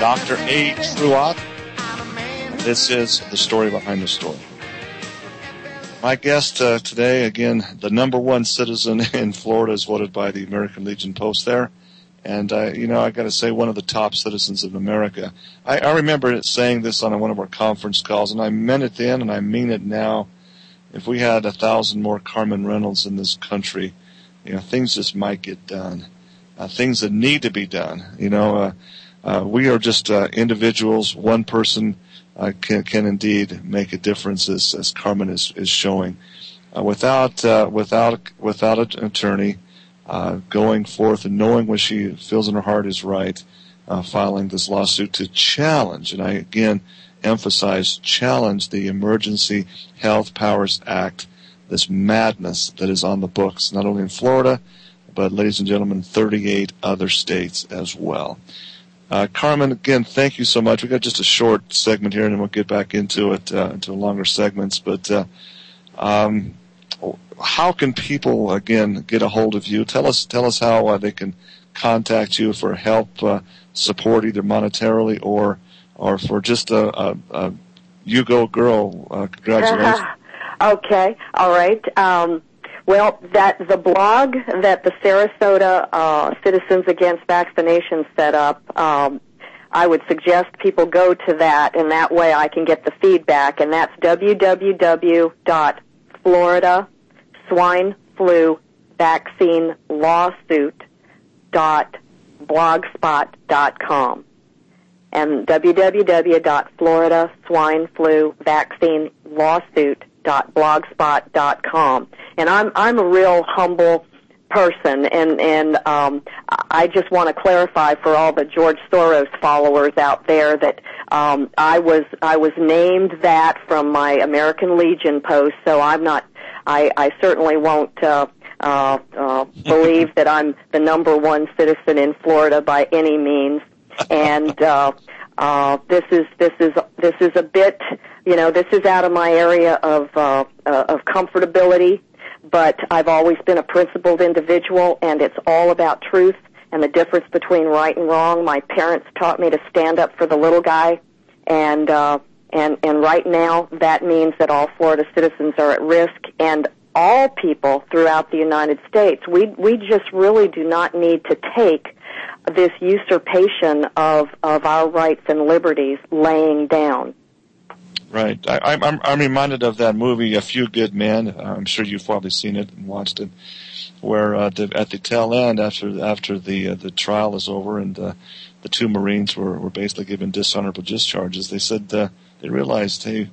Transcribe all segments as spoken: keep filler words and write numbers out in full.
Doctor A. Truott. This is the story behind the story. My guest uh, today, again, the number one citizen in Florida is voted by the American Legion Post there. And, uh, you know, I got to say, one of the top citizens of America. I, I remember saying this on one of our conference calls, and I meant it then, and I mean it now. If we had a thousand more Carmen Reynolds in this country, you know, things just might get done. Uh, things that need to be done. You know, uh, uh, we are just uh, individuals. One person uh, can, can indeed make a difference, as, as Carmen is, is showing. Uh, without, uh, without, without an attorney, Uh, going forth and knowing what she feels in her heart is right, uh, filing this lawsuit to challenge, and I again emphasize challenge the Emergency Health Powers Act, this madness that is on the books, not only in Florida, but, ladies and gentlemen, thirty-eight other states as well. Uh, Carmen, again, thank you so much. We've got just a short segment here, and then we'll get back into it, uh, into longer segments, but uh, um how can people, again, get a hold of you? Tell us tell us how uh, they can contact you for help, uh, support, either monetarily or or for just a, a, a you go girl. Uh, congratulations. Okay, all right. Um, well, that the blog that the Sarasota uh, Citizens Against Vaccination set up, um, I would suggest people go to that, and that way I can get the feedback, and that's w w w dot florida swine flu vaccine lawsuit dot blogspot dot com and w w w dot florida swine flu vaccine lawsuit dot blogspot dot com. And I'm I'm a real humble person, and and um, I just want to clarify for all the George Soros followers out there that um, I was I was named that from my American Legion post, so I'm not. I, I certainly won't uh, uh, uh, believe that I'm the number one citizen in Florida by any means. And uh, uh, this is this is this is a bit, you know, this is out of my area of uh, uh, of comfortability. But I've always been a principled individual, and it's all about truth and the difference between right and wrong. My parents taught me to stand up for the little guy, and. Uh, And, and right now, that means that all Florida citizens are at risk, and all people throughout the United States. We we just really do not need to take this usurpation of of our rights and liberties laying down. Right. I, I'm I'm reminded of that movie, A Few Good Men. I'm sure you've probably seen it and watched it, where uh, the, at the tail end, after after the uh, the trial is over and uh, the two Marines were, were basically given dishonorable discharges, they said. Uh, They realized, hey,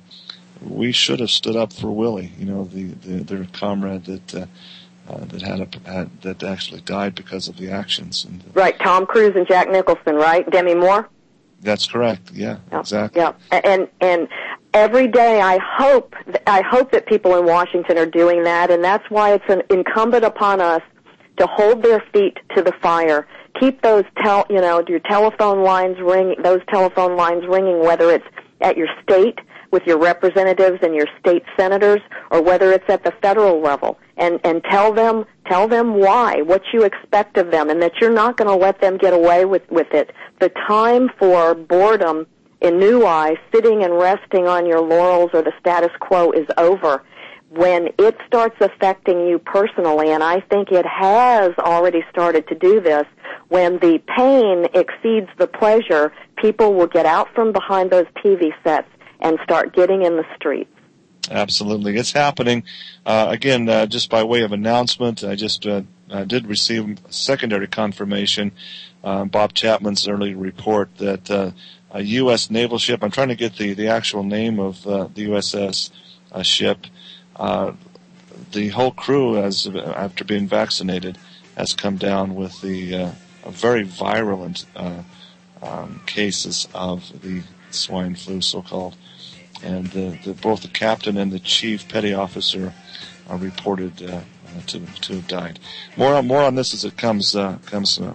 we should have stood up for Willie, you know, the, the their comrade that uh, uh, that had, a, had that actually died because of the actions. And, uh, right, Tom Cruise and Jack Nicholson, right? Demi Moore. That's correct. Yeah, yeah, exactly. Yeah, and and every day I hope I hope that people in Washington are doing that, and that's why it's an incumbent upon us to hold their feet to the fire. Keep those tel you know your telephone lines ring those telephone lines ringing, whether it's at your state with your representatives and your state senators, or whether it's at the federal level, and, and tell them tell them why, what you expect of them, and that you're not going to let them get away with, with it. The time for boredom in New Eye, sitting and resting on your laurels or the status quo is over. When it starts affecting you personally, and I think it has already started to do this, when the pain exceeds the pleasure, people will get out from behind those T V sets and start getting in the streets. Absolutely. It's happening. Uh, again, uh, just by way of announcement, I just uh, I did receive secondary confirmation, uh, Bob Chapman's early report, that uh, a U S naval ship, I'm trying to get the, the actual name of uh, the U S S uh, ship, uh, the whole crew, as after being vaccinated, has come down with the uh, very virulent uh, um, cases of the swine flu, so-called. And the, the, both the captain and the chief petty officer are reported uh, to to have died. More on more on this as it comes uh, comes uh,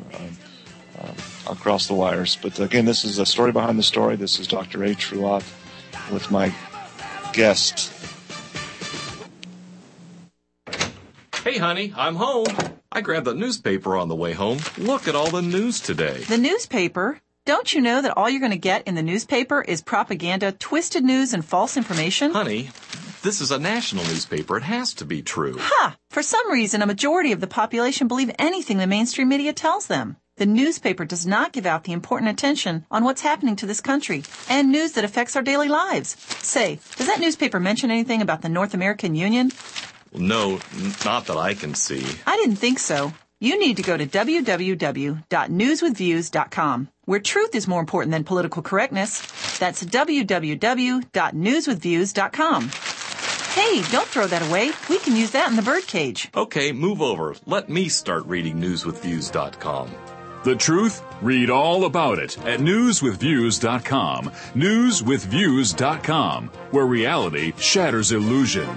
uh, across the wires. But again, this is a story behind the story. This is Doctor A. Truott with my guest. Hey, honey, I'm home. I grabbed the newspaper on the way home. Look at all the news today. The newspaper? Don't you know that all you're going to get in the newspaper is propaganda, twisted news, and false information? Honey, this is a national newspaper. It has to be true. Ha! For some reason, a majority of the population believe anything the mainstream media tells them. The newspaper does not give out the important attention on what's happening to this country and news that affects our daily lives. Say, does that newspaper mention anything about the North American Union? Well, no, n- not that I can see. I didn't think so. You need to go to w w w dot news with views dot com, where truth is more important than political correctness. That's w w w dot news with views dot com. Hey, don't throw that away. We can use that in the birdcage. Okay, move over. Let me start reading news with views dot com. The truth? Read all about it at news with views dot com. news with views dot com, where reality shatters illusion.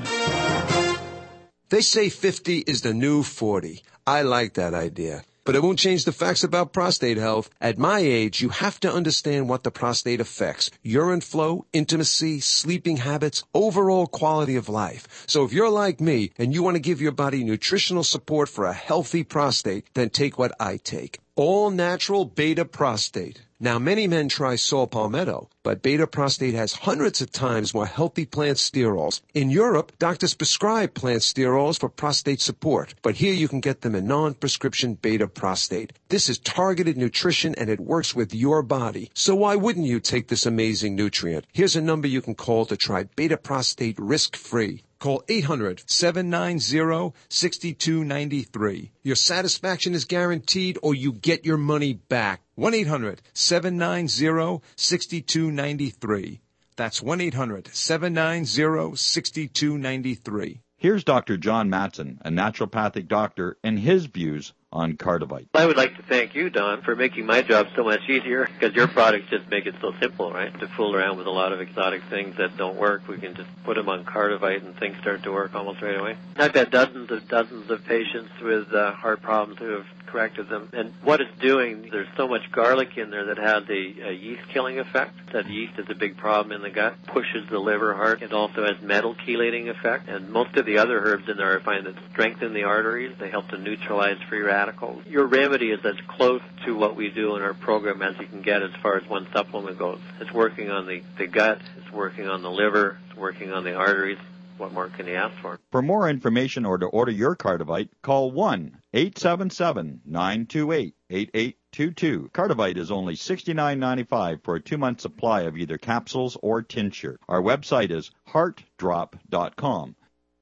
They say fifty is the new forty. I like that idea. But it won't change the facts about prostate health. At my age, you have to understand what the prostate affects. Urine flow, intimacy, sleeping habits, overall quality of life. So if you're like me and you want to give your body nutritional support for a healthy prostate, then take what I take. All natural beta prostate. Now, many men try saw palmetto, but beta prostate has hundreds of times more healthy plant sterols. In Europe, doctors prescribe plant sterols for prostate support, but here you can get them in non-prescription beta prostate. This is targeted nutrition and it works with your body. So why wouldn't you take this amazing nutrient? Here's a number you can call to try beta prostate risk-free. Call eight hundred, seven nine zero, six two nine three. Your satisfaction is guaranteed or you get your money back. one eight hundred, seven nine zero, six two nine three. That's one eight hundred, seven nine zero, six two nine three. Here's Doctor John Matson, a naturopathic doctor, and his views on Cardivite. I would like to thank you, Don, for making my job so much easier, because your products just make it so simple, right? To fool around with a lot of exotic things that don't work, we can just put them on Cardivite and things start to work almost right away. I've had dozens of dozens of patients with uh, heart problems who have corrected them. And what it's doing, there's so much garlic in there that has a, a yeast-killing effect. That yeast is a big problem in the gut, pushes the liver hard. It also has metal-chelating effect. And most of the other herbs in there I find that strengthen the arteries. They help to neutralize free radicals. Your remedy is as close to what we do in our program as you can get as far as one supplement goes. It's working on the, the gut, it's working on the liver, it's working on the arteries. What more can you ask for? For more information or to order your Cardivite, call one eight seven seven, nine two eight, eight eight two two. Cardivite is only sixty-nine ninety-five for a two-month supply of either capsules or tincture. Our website is heart drop dot com.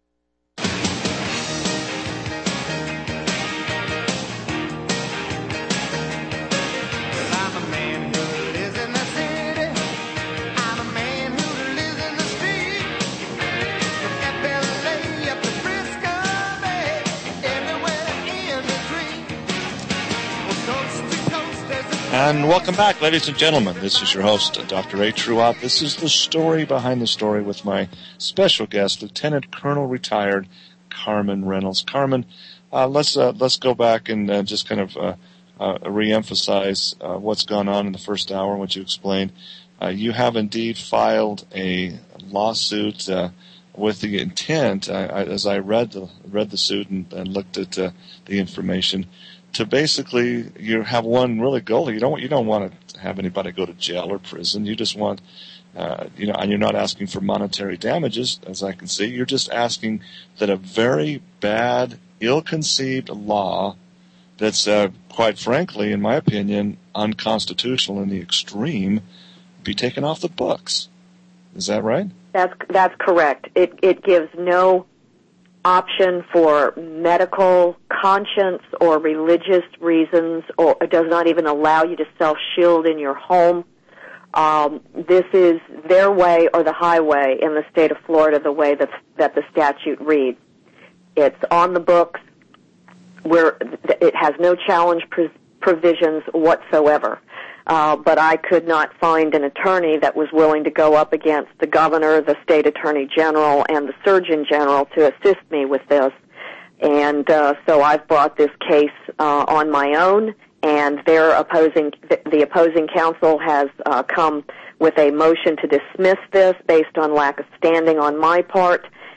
And welcome back, ladies and gentlemen. This is your host, Doctor Ray Truott. This is the story behind the story with my special guest, Lieutenant Colonel retired Carmen Reynolds. Carmen, uh, let's uh, let's go back and uh, just kind of uh, uh, reemphasize uh, what's gone on in the first hour, what you explained. Uh, you have indeed filed a lawsuit uh, with the intent, I, I, as I read the read the suit and, and looked at uh, the information, to basically, you have one really goal. You don't you don't want to have anybody go to jail or prison. You just want, uh, you know, and you're not asking for monetary damages, as I can see. You're just asking that a very bad, ill-conceived law that's, uh, quite frankly, in my opinion, unconstitutional in the extreme, be taken off the books. Is that right? That's that's correct. It it gives no option for medical, conscience, or religious reasons, or it does not even allow you to self-shield in your home. Um, this is their way or the highway in the state of Florida, the way that, that the statute reads. It's on the books, where it has no challenge pr- provisions whatsoever. Uh, but I could not find an attorney that was willing to go up against the governor, the state attorney general, and the surgeon general to assist me with this. And uh, so I've brought this case uh, on my own, and their opposing, the opposing counsel has uh, come with a motion to dismiss this based on lack of standing on my part.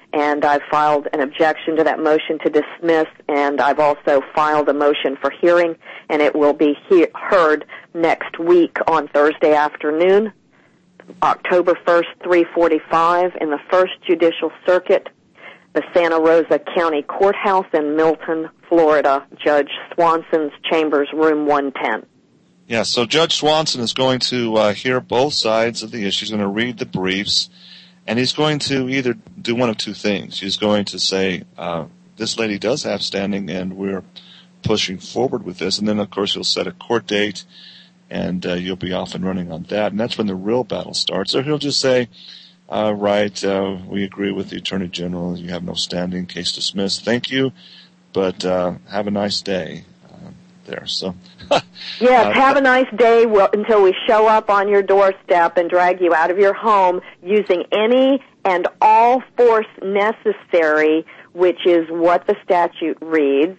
and I've filed an objection to that motion to dismiss, and I've also filed a motion for hearing, and it will be he- heard next week on Thursday afternoon, October first, three forty-five, in the First Judicial Circuit, the Santa Rosa County Courthouse in Milton, Florida, Judge Swanson's chambers, room one ten. Yeah, so Judge Swanson is going to uh, hear both sides of the issue. He's going to read the briefs, and he's going to either do one of two things. He's going to say, uh, this lady does have standing, and we're pushing forward with this. And then, of course, he'll set a court date, and uh, you'll be off and running on that. And that's when the real battle starts. Or he'll just say, uh, right, uh, we agree with the Attorney General. You have no standing, case dismissed. Thank you, but uh, have a nice day. There, so yes, uh, have a nice day well, until we show up on your doorstep and drag you out of your home using any and all force necessary, which is what the statute reads.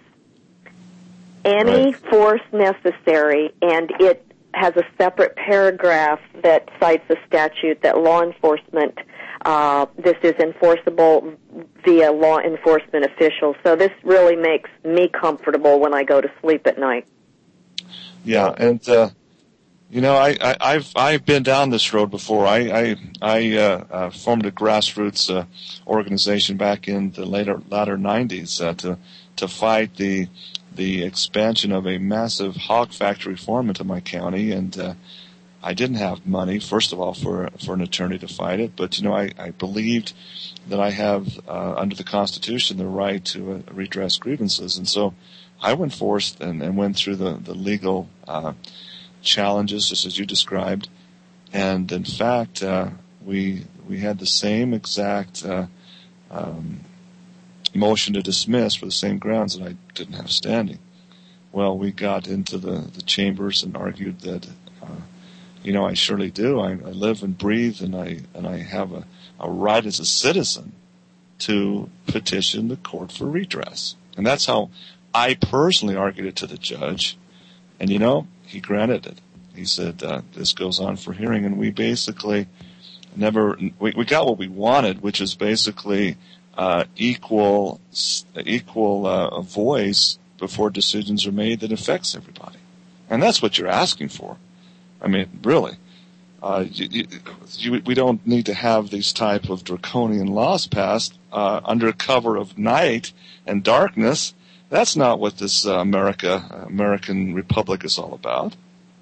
Any right. force necessary, and it has a separate paragraph that cites a statute that law enforcement, uh, this is enforceable via law enforcement officials. So this really makes me comfortable when I go to sleep at night. Yeah, and uh, you know, I, I, I've I've been down this road before. I I, I uh, uh, formed a grassroots uh, organization back in the later latter nineties uh, to to fight the the expansion of a massive hog factory farm into my county, and uh, I didn't have money, first of all, for for an attorney to fight it, but you know, I, I believed that I have uh, under the Constitution the right to uh, redress grievances, and so I went forth and, and went through the the legal uh, challenges, just as you described, and in fact, uh, we we had the same exact uh, um, motion to dismiss for the same grounds that I didn't have standing. Well, we got into the the chambers and argued that. Uh, You know, I surely do. I, I live and breathe, and I and I have a, a right as a citizen to petition the court for redress. And that's how I personally argued it to the judge. And, you know, he granted it. He said, uh, this goes on for hearing. And we basically never, we, we got what we wanted, which is basically uh, equal, equal uh, voice before decisions are made that affects everybody. And that's what you're asking for. I mean, really, uh, you, you, we don't need to have these type of draconian laws passed uh, under cover of night and darkness. That's not what this uh, America, American Republic is all about.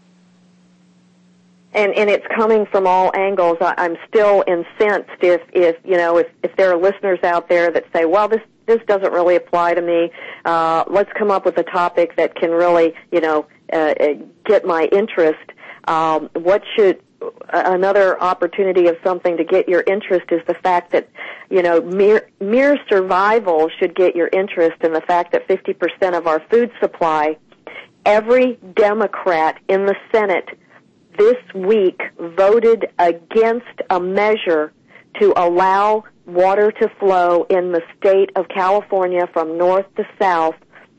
And, and it's coming from all angles. I, I'm still incensed if, if you know, if, if there are listeners out there that say, well, this this doesn't really apply to me. Uh, let's come up with a topic that can really, you know, uh, get my interest. Um, what should another opportunity of something to get your interest is the fact that, you know, mere, mere survival should get your interest, and the fact that fifty percent of our food supply, every Democrat in the Senate this week voted against a measure to allow water to flow in the state of California from north to south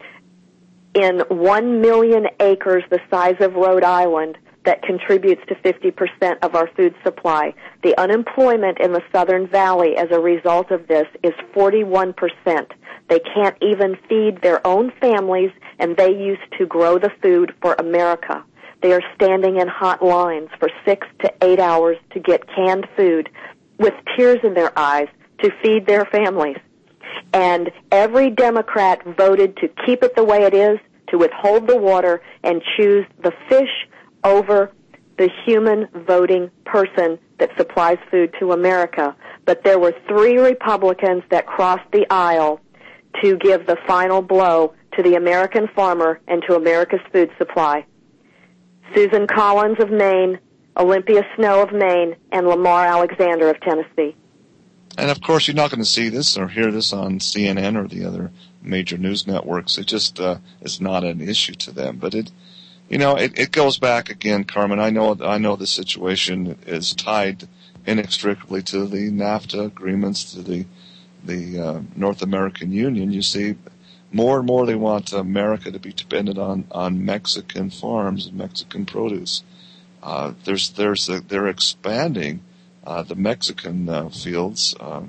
in one million acres the size of Rhode Island, that contributes to fifty percent of our food supply. The unemployment in the Southern Valley as a result of this is forty-one percent. They can't even feed their own families, and they used to grow the food for America. They are standing in hot lines for six to eight hours to get canned food with tears in their eyes to feed their families. And every Democrat voted to keep it the way it is, to withhold the water, and choose the fish over the human voting person that supplies food to America. But there were three Republicans that crossed the aisle to give the final blow to the American farmer and to America's food supply. Susan Collins of Maine, Olympia Snowe of Maine, and Lamar Alexander of Tennessee. And, of course, you're not going to see this or hear this on C N N or the other major news networks. It just uh, is not an issue to them. But it You know, it, it goes back again, Carmen. I know, I know the situation is tied inextricably to the NAFTA agreements, to the the uh, North American Union. You see, more and more they want America to be dependent on, on Mexican farms and Mexican produce. Uh, there's there's a, they're expanding uh, the Mexican uh, fields, um,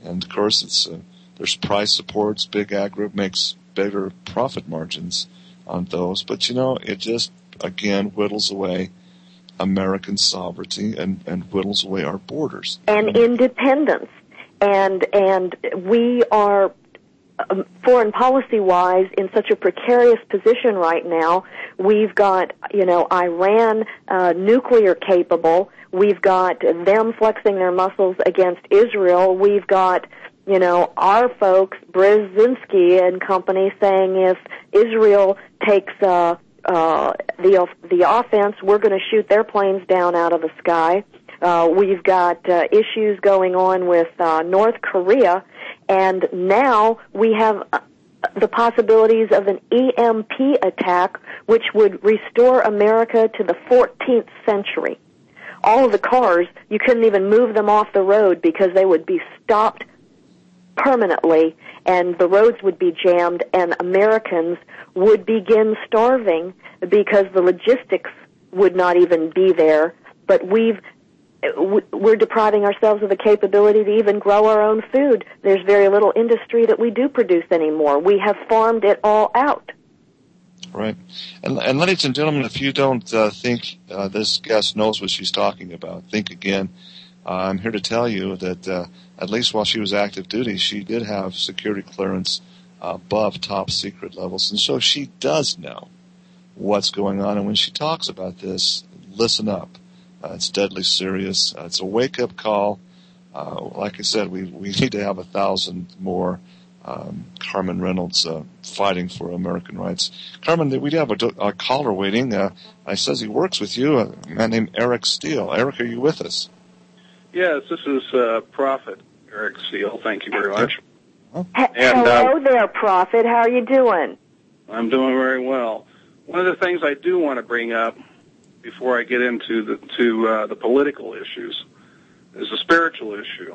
And of course, it's uh, there's price supports. Big ag group makes bigger profit margins on those, but you know, it just again whittles away American sovereignty and, and whittles away our borders and independence. And and we are, um, foreign policy-wise, in such a precarious position right now. We've got, you know, Iran uh, nuclear capable. We've got them flexing their muscles against Israel. We've got, you know, our folks, Brzezinski and company, saying if Israel takes uh, uh, the the offense, we're going to shoot their planes down out of the sky. Uh, we've got uh, issues going on with uh, North Korea, and now we have uh, the possibilities of an E M P attack, which would restore America to the fourteenth century. All of the cars, you couldn't even move them off the road because they would be stopped permanently, and the roads would be jammed, and Americans would begin starving because the logistics would not even be there. But we've we're depriving ourselves of the capability to even grow our own food. There's very little industry that we do produce anymore. We have farmed it all out. Right. And, and ladies and gentlemen, if you don't uh, think uh, this guest knows what she's talking about, think again. Uh, I'm here to tell you that uh, at least while she was active duty, she did have security clearance uh, above top secret levels. And so she does know what's going on. And when she talks about this, listen up. Uh, it's deadly serious. Uh, it's a wake-up call. Uh, like I said, we, we need to have a thousand more um, Carmen Reynolds uh, fighting for American rights. Carmen, we do have a, a caller waiting. Uh, I says he works with you, a man named Eric Steele. Eric, are you with us? Yes, this is uh, Prophet Eric Steele. Thank you very much. H- and, Hello uh, there, Prophet. How are you doing? I'm doing very well. One of the things I do want to bring up before I get into the to uh, the political issues is a spiritual issue.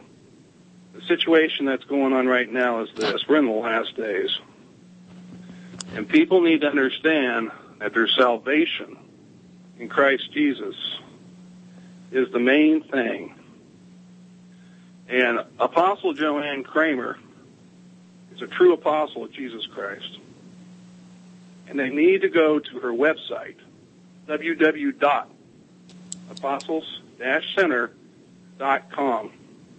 The situation that's going on right now is this. We're in the last days. And people need to understand that their salvation in Christ Jesus is the main thing. And Apostle Joanne Kramer is a true apostle of Jesus Christ. And they need to go to her website, w w w dot apostles dash center dot com.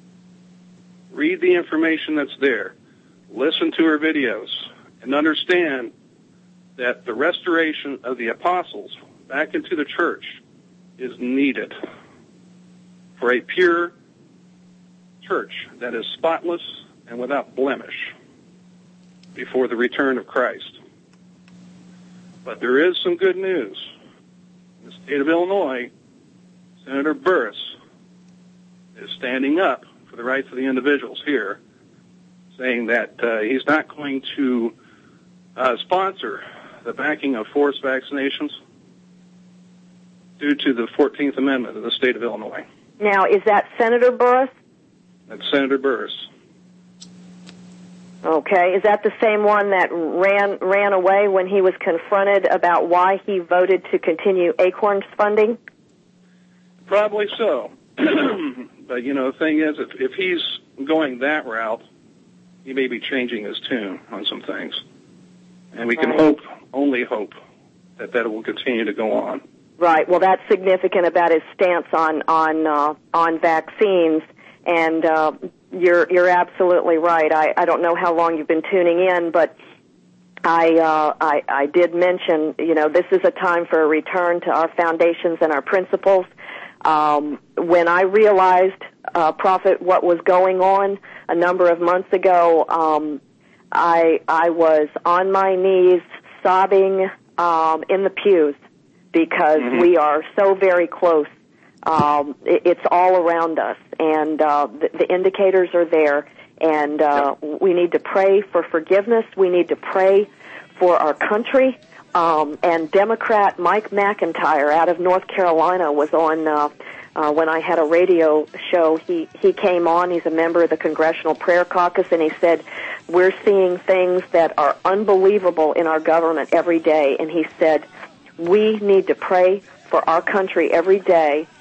Read the information that's there. Listen to her videos and understand that the restoration of the apostles back into the church is needed for a pure church that is spotless and without blemish before the return of Christ. But there is some good news. In the state of Illinois, Senator Burris is standing up for the rights of the individuals here, saying that uh, he's not going to uh, sponsor the backing of forced vaccinations due to the fourteenth Amendment of the state of Illinois. Now, is that Senator Burris? That's Senator Burris. Okay. Is that the same one that ran ran away when he was confronted about why he voted to continue ACORN's funding? Probably so. But, you know, the thing is, if, if he's going that route, he may be changing his tune on some things. And we can right. hope, only hope, that that will continue to go on. Right. Well, that's significant about his stance on on uh, on vaccines. And uh, you're you're absolutely right. I, I don't know how long you've been tuning in, but I, uh, I I did mention, you know, this is a time for a return to our foundations and our principles. Um, when I realized, uh, Prophet, what was going on a number of months ago, um, I I was on my knees sobbing um, in the pews because mm-hmm. we are so very close. Um, it, it's all around us, and uh, the, the indicators are there. And uh, yep. we need to pray for forgiveness. We need to pray for our country. Um, and Democrat Mike McIntyre out of North Carolina was on uh, uh, when I had a radio show. He he came on. He's a member of the Congressional Prayer Caucus, and he said, "We're seeing things that are unbelievable in our government every day." And he said, "We need to pray for our country every day."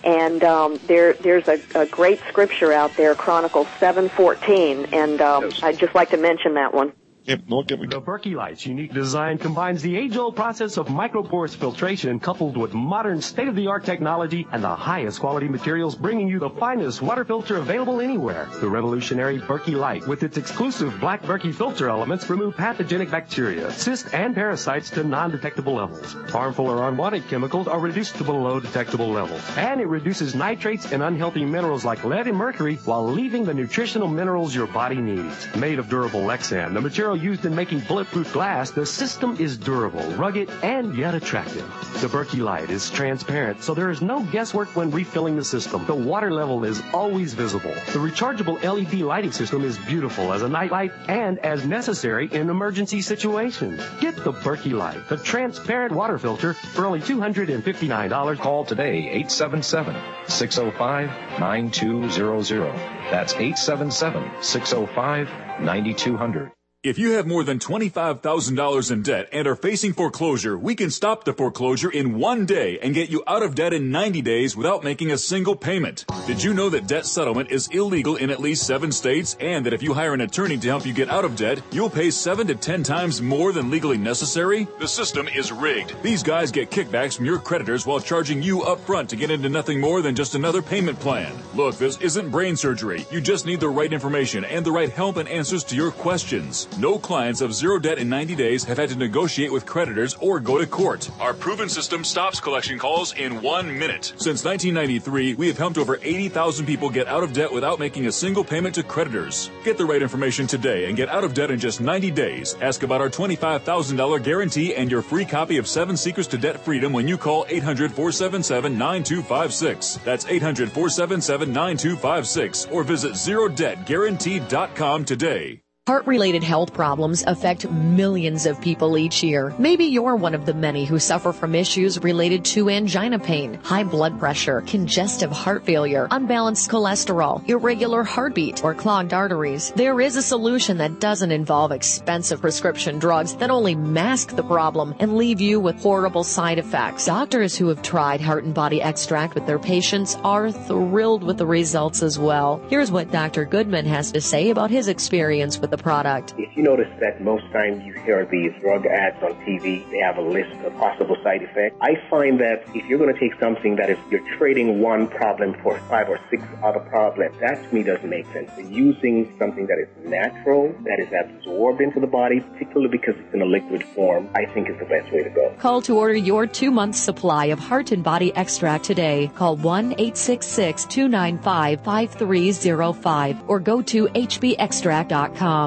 And um, there, there's a, a great scripture out there, Chronicles seven fourteen, and um, Yes. I'd just like to mention that one. Yep, no, give me. The Berkey Light's unique design combines the age-old process of microporous filtration coupled with modern state-of-the-art technology and the highest quality materials, bringing you the finest water filter available anywhere. The revolutionary Berkey Light, with its exclusive black Berkey filter elements, remove pathogenic bacteria, cysts, and parasites to non-detectable levels. Harmful or unwanted chemicals are reduced to below detectable levels. And it reduces nitrates and unhealthy minerals like lead and mercury while leaving the nutritional minerals your body needs. Made of durable Lexan, the material used in making bulletproof glass, the system is durable, rugged, and yet attractive. The Berkey Light is transparent, so there is no guesswork when refilling the system. The water level is always visible. The rechargeable L E D lighting system is beautiful as a night light and as necessary in emergency situations. Get the Berkey Light, the transparent water filter, for only two hundred fifty-nine dollars. Call today, eight seven seven, six oh five, nine two zero zero. That's eight seven seven, six oh five, nine two zero zero. If you have more than twenty-five thousand dollars in debt and are facing foreclosure, we can stop the foreclosure in one day and get you out of debt in ninety days without making a single payment. Did you know that debt settlement is illegal in at least seven states, and that if you hire an attorney to help you get out of debt, you'll pay seven to ten times more than legally necessary? The system is rigged. These guys get kickbacks from your creditors while charging you up front to get into nothing more than just another payment plan. Look, this isn't brain surgery. You just need the right information and the right help and answers to your questions. No clients of zero debt in ninety days have had to negotiate with creditors or go to court. Our proven system stops collection calls in one minute. Since nineteen ninety-three, we have helped over eighty thousand people get out of debt without making a single payment to creditors. Get the right information today and get out of debt in just ninety days. Ask about our twenty-five thousand dollars guarantee and your free copy of Seven Secrets to Debt Freedom when you call eight hundred, four seven seven, nine two five six. That's eight hundred, four seven seven, nine two five six or visit zero debt guarantee dot com today. Heart-related health problems affect millions of people each year. Maybe you're one of the many who suffer from issues related to angina pain, high blood pressure, congestive heart failure, unbalanced cholesterol, irregular heartbeat, or clogged arteries. There is a solution that doesn't involve expensive prescription drugs that only mask the problem and leave you with horrible side effects. Doctors who have tried Heart and Body Extract with their patients are thrilled with the results as well. Here's what Doctor Goodman has to say about his experience with the product. If you notice that most times you hear these drug ads on T V, they have a list of possible side effects. I find that if you're going to take something that is, you're trading one problem for five or six other problems, that to me doesn't make sense. Using something that is natural, that is absorbed into the body, particularly because it's in a liquid form, I think is the best way to go. Call to order your two-month supply of Heart and Body Extract today. Call one eight six six, two nine five, five three zero five or go to h b extract dot com.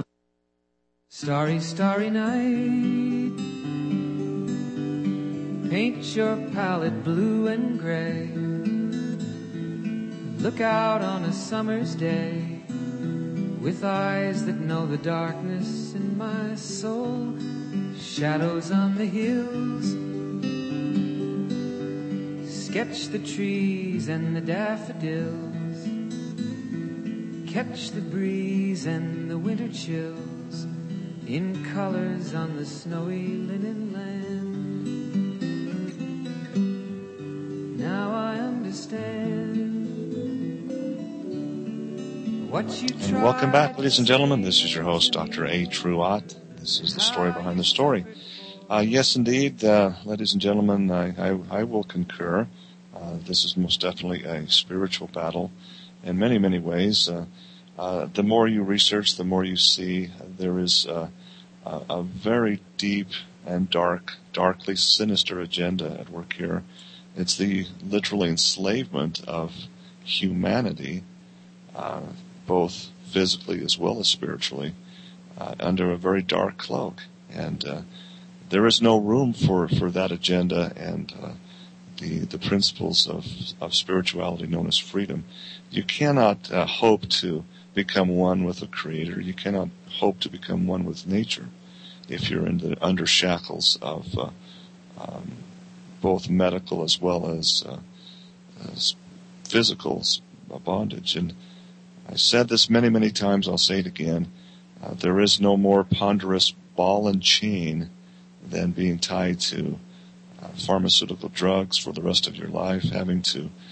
Starry, starry night, paint your palette blue and gray. Look out on a summer's day with eyes that know the darkness in my soul. Shadows on the hills, sketch the trees and the daffodils, catch the breeze and the winter chills in colors on the snowy linen land. Now I understand what you tried. And welcome back, ladies and gentlemen. This is your host, Doctor A. Truott. This is the story behind the story. Uh, yes, indeed, uh, ladies and gentlemen, I, I, I will concur. Uh, this is most definitely a spiritual battle in many, many ways. Uh, Uh, the more you research, the more you see uh, there is uh, a, a very deep and dark, darkly sinister agenda at work here. It's the literal enslavement of humanity, uh, both physically as well as spiritually, uh, under a very dark cloak. And uh, there is no room for, for that agenda and uh, the the principles of, of spirituality known as freedom. You cannot uh, hope to become one with the Creator. You cannot hope to become one with nature if you're in the under shackles of uh, um, both medical as well as, uh, as physical bondage. And I said this many, many times. I'll say it again. Uh, there is no more ponderous ball and chain than being tied to uh, pharmaceutical drugs for the rest of your life, having to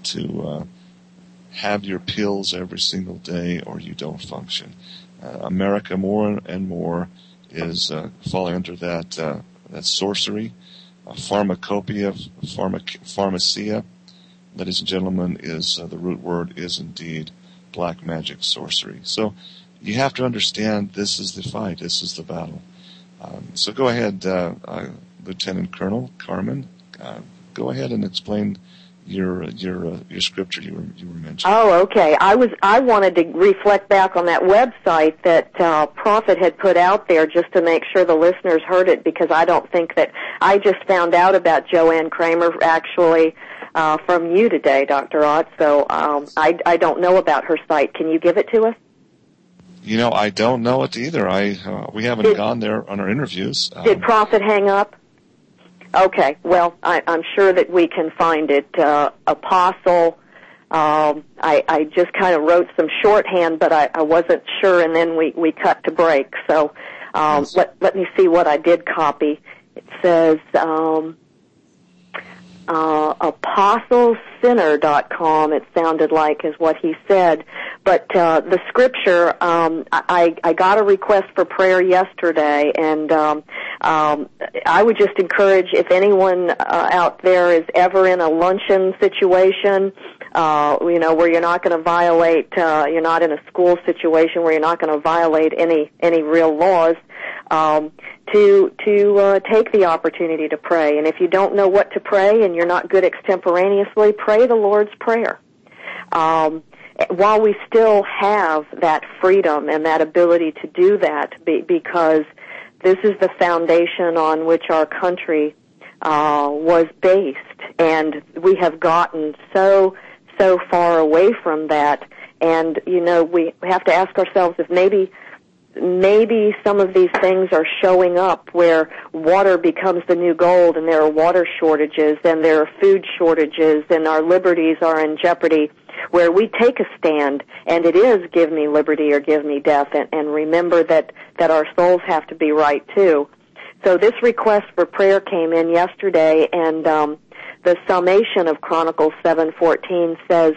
to uh, have your pills every single day or you don't function. Uh, America more and more is uh, falling under that uh, that sorcery, uh, pharmacopoeia, pharmac- pharmacia. Ladies and gentlemen, is uh, the root word is indeed black magic sorcery. So you have to understand this is the fight, this is the battle. Um, so go ahead, uh, uh, Lieutenant Colonel Carmen. Uh, go ahead and explain your your uh, your scripture you were you were mentioning. Oh, okay. I was I wanted to reflect back on that website that uh, Prophet had put out there just to make sure the listeners heard it, because I don't think that I just found out about Joanne Kramer actually uh, from you today, Doctor Ott. So um, I I don't know about her site. Can you give it to us? You know, I don't know it either. I uh, we haven't did, gone there on our interviews. Um, did Prophet hang up? Okay, well, I, I'm sure that we can find it. Uh, Apostle, um, I, I just kind of wrote some shorthand, but I, I wasn't sure, and then we, we cut to break. So um, yes. let, let me see what I did copy. It says um, uh, apostle sinner dot com, it sounded like, is what he said. But uh, the scripture, um, I, I got a request for prayer yesterday, and um, um, I would just encourage, if anyone uh, out there is ever in a luncheon situation, uh, you know, where you're not going to violate, uh, you're not in a school situation where you're not going to violate any any real laws, um, to to uh, take the opportunity to pray. And if you don't know what to pray and you're not good extemporaneously, pray the Lord's Prayer. Um, while we still have that freedom and that ability to do that, be, because this is the foundation on which our country uh, was based, and we have gotten so, so far away from that. And, you know, we have to ask ourselves if maybe maybe some of these things are showing up where water becomes the new gold, and there are water shortages, and there are food shortages, and our liberties are in jeopardy, where we take a stand, and it is give me liberty or give me death, and, and remember that, that our souls have to be right too. So this request for prayer came in yesterday, and um, the summation of Chronicles seven fourteen says,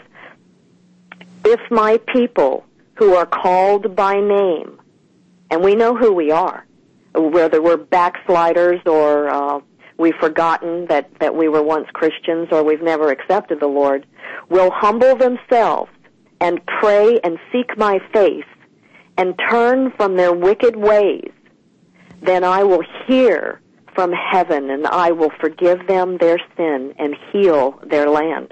if my people who are called by name, and we know who we are, whether we're backsliders or uh, we've forgotten that, that we were once Christians or we've never accepted the Lord, will humble themselves and pray and seek my face and turn from their wicked ways, then I will hear from heaven and I will forgive them their sin and heal their land.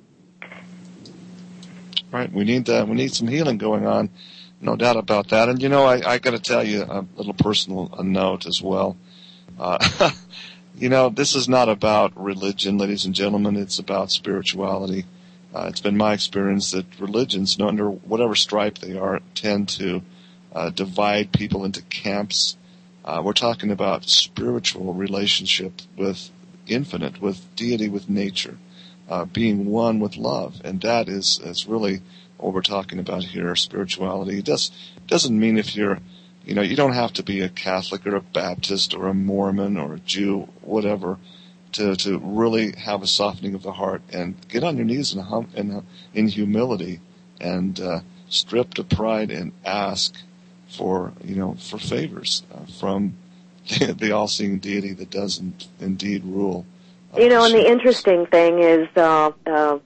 Right, we need uh, we need some healing going on. No doubt about that. And, you know, I, I got to tell you a little personal a note as well. Uh, you know, this is not about religion, ladies and gentlemen. It's about spirituality. Uh, it's been my experience that religions, no under whatever stripe they are, tend to uh, divide people into camps. Uh, we're talking about spiritual relationship with infinite, with deity, with nature, uh, being one with love. And that is, is really what we're talking about here, spirituality. It does, doesn't mean if you're, you know, you don't have to be a Catholic or a Baptist or a Mormon or a Jew, whatever, to, to really have a softening of the heart and get on your knees in, hum, in, in humility and uh, strip to pride and ask for, you know, for favors uh, from the, the all-seeing deity that does in, indeed rule. Uh, you know, and the interesting thing is, uh, uh,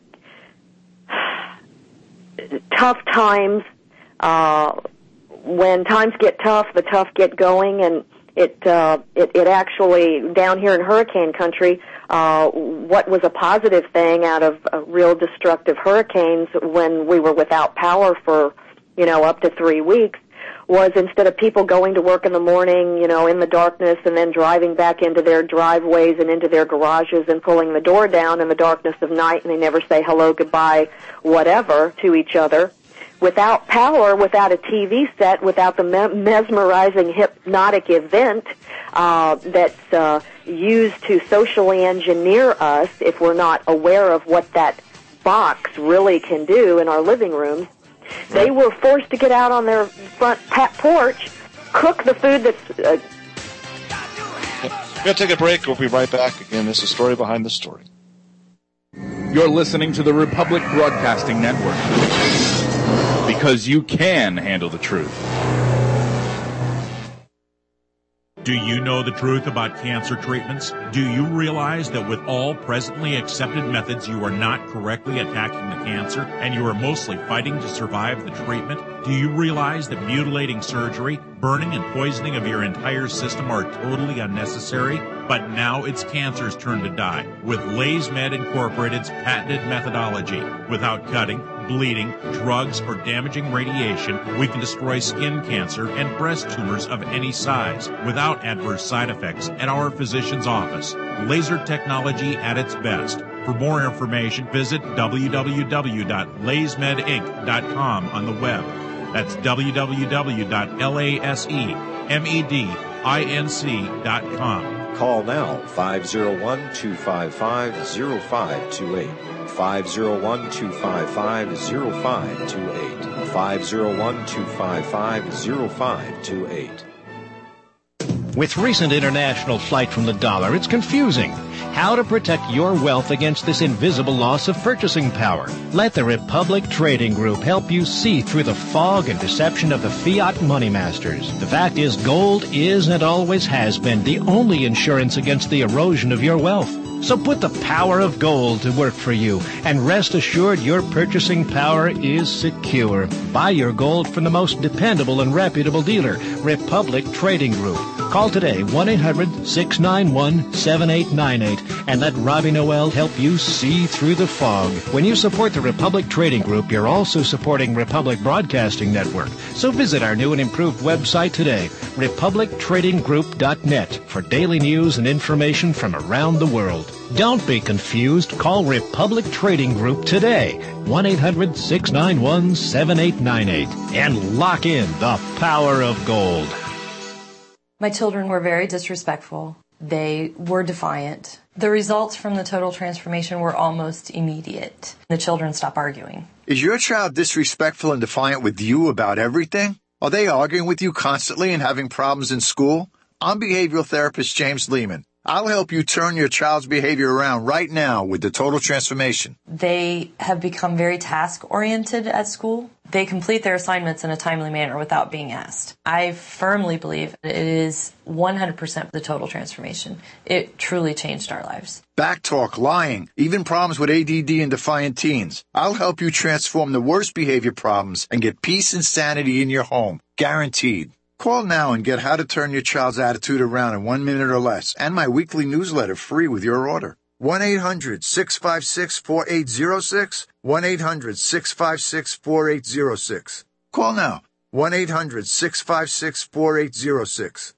tough times, uh, when times get tough, the tough get going, and it, uh, it, it actually, down here in hurricane country, uh, what was a positive thing out of uh, real destructive hurricanes when we were without power for, you know, up to three weeks, was instead of people going to work in the morning, you know, in the darkness and then driving back into their driveways and into their garages and pulling the door down in the darkness of night, and they never say hello, goodbye, whatever to each other. Without power, without a T V set, without the me- mesmerizing hypnotic event uh, that's uh, used to socially engineer us if we're not aware of what that box really can do in our living rooms, they were forced to get out on their front porch, cook the food that's... Uh... We're going to take a break. We'll be right back. Again, this is Story Behind the Story. You're listening to the Republic Broadcasting Network, because you can handle the truth. Do you know the truth about cancer treatments? Do you realize that with all presently accepted methods, you are not correctly attacking the cancer, and you are mostly fighting to survive the treatment? Do you realize that mutilating surgery, burning and poisoning of your entire system are totally unnecessary? But now it's cancer's turn to die with LaysMed Incorporated's patented methodology. Without cutting, bleeding, drugs, or damaging radiation, we can destroy skin cancer and breast tumors of any size without adverse side effects at our physician's office. Laser technology at its best. For more information, visit w w w dot lays med inc dot com on the web. That's w w w dot lasemedinc dot com. Call now, five oh one, two five five, oh five two eight. five oh one, two five five, oh five two eight. five oh one, two five five, oh five two eight. With recent international flight from the dollar, it's confusing. How to protect your wealth against this invisible loss of purchasing power. Let the Republic Trading Group help you see through the fog and deception of the fiat money masters. The fact is, gold is and always has been the only insurance against the erosion of your wealth. So put the power of gold to work for you, and rest assured your purchasing power is secure. Buy your gold from the most dependable and reputable dealer, Republic Trading Group. Call today, one eight hundred, six nine one, seven eight nine eight, and let Robbie Noel help you see through the fog. When you support the Republic Trading Group, you're also supporting Republic Broadcasting Network. So visit our new and improved website today, republic trading group dot net, for daily news and information from around the world. Don't be confused. Call Republic Trading Group today, one eight hundred, six nine one, seven eight nine eight, and lock in the power of gold. My children were very disrespectful. They were defiant. The results from the total transformation were almost immediate. The children stopped arguing. Is your child disrespectful and defiant with you about everything? Are they arguing with you constantly and having problems in school? I'm behavioral therapist James Lehman. I'll help you turn your child's behavior around right now with the total transformation. They have become very task-oriented at school. They complete their assignments in a timely manner without being asked. I firmly believe it is one hundred percent the total transformation. It truly changed our lives. Backtalk, lying, even problems with A D D and defiant teens. I'll help you transform the worst behavior problems and get peace and sanity in your home. Guaranteed. Call now and get how to turn your child's attitude around in one minute or less, and my weekly newsletter free with your order. one eight hundred, six five six, four eight zero six, one eight hundred, six five six, four eight zero six. Call now, one eight hundred, six five six, four eight zero six.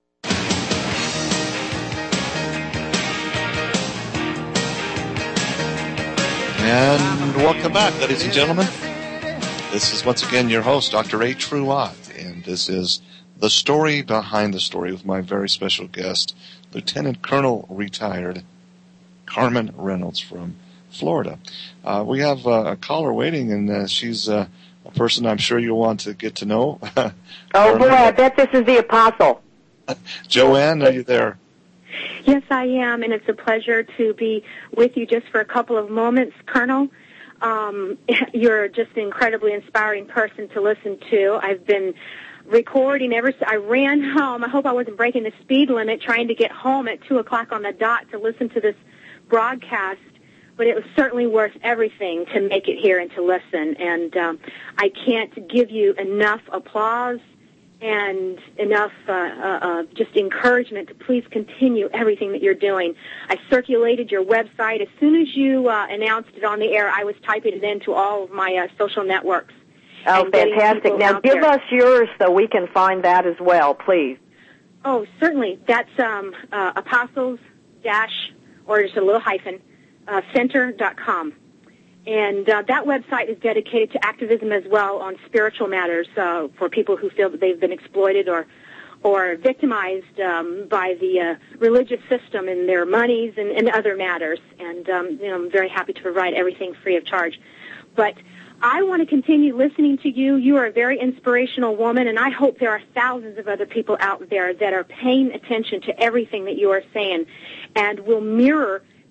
And welcome back, ladies and gentlemen. This is once again your host, Doctor A. Truott, and this is The Story Behind the Story with my very special guest, Lieutenant Colonel retired Carmen Reynolds from Florida. Uh, we have uh, a caller waiting, and uh, she's uh, a person I'm sure you'll want to get to know. Oh, boy, I bet this is the Apostle. Joanne, are you there? Yes, I am, and it's a pleasure to be with you just for a couple of moments, Colonel. Um, you're just an incredibly inspiring person to listen to. I've been recording ever since I ran home. I hope I wasn't breaking the speed limit trying to get home at two o'clock on the dot to listen to this broadcast, but it was certainly worth everything to make it here and to listen. And um, I can't give you enough applause and enough uh, uh, uh, just encouragement to please continue everything that you're doing. I circulated your website. As soon as you uh, announced it on the air, I was typing it into all of my uh, social networks. Oh, fantastic. Now, give us yours so we can find that as well, please. Oh, certainly. That's um, uh, apostles dash, or just a little hyphen, uh, center dot com. And uh, that website is dedicated to activism as well on spiritual matters uh, for people who feel that they've been exploited or or victimized um, by the uh, religious system in their monies and, and other matters. And um, you know, I'm very happy to provide everything free of charge. But I want to continue listening to you. You are a very inspirational woman, and I hope there are thousands of other people out there that are paying attention to everything that you are saying and will mirror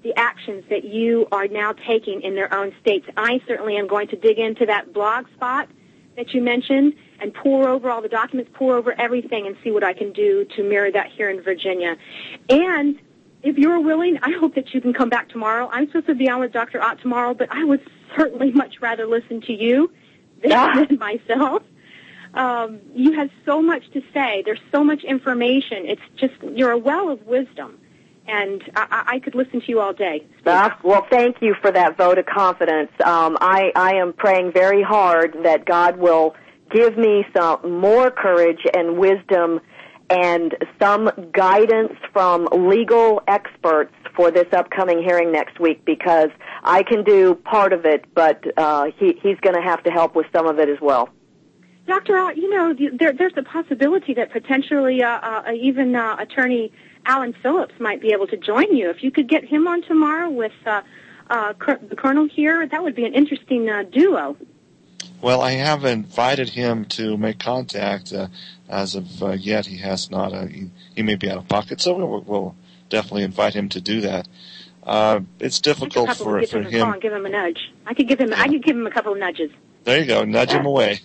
the actions that you are now taking in their own states. I certainly am going to dig into that blog spot that you mentioned and pour over all the documents, pour over everything, and see what I can do to mirror that here in Virginia. And if you're willing, I hope that you can come back tomorrow. I'm supposed to be on with Doctor Ott tomorrow, but I would certainly much rather listen to you than, Ah. than myself. Um, you have so much to say. There's so much information. It's just, you're a well of wisdom. And I, I could listen to you all day. Ah, well, thank you for that vote of confidence. Um, I, I am praying very hard that God will give me some more courage and wisdom and some guidance from legal experts for this upcoming hearing next week, because I can do part of it, but uh, he, he's going to have to help with some of it as well. Doctor Ott, you know, there, there's a possibility that potentially uh, uh, even uh, Attorney Alan Phillips might be able to join you. If you could get him on tomorrow with uh, uh, the Colonel here, that would be an interesting uh, duo. Well, I have invited him to make contact. Uh, as of uh, yet, he has not. Uh, he, he may be out of pocket, so we'll, we'll definitely invite him to do that. Uh, it's difficult for, give for him a him. Call and give him a nudge. I could give him. Yeah. I could give him a couple of nudges. There you go. Nudge him away.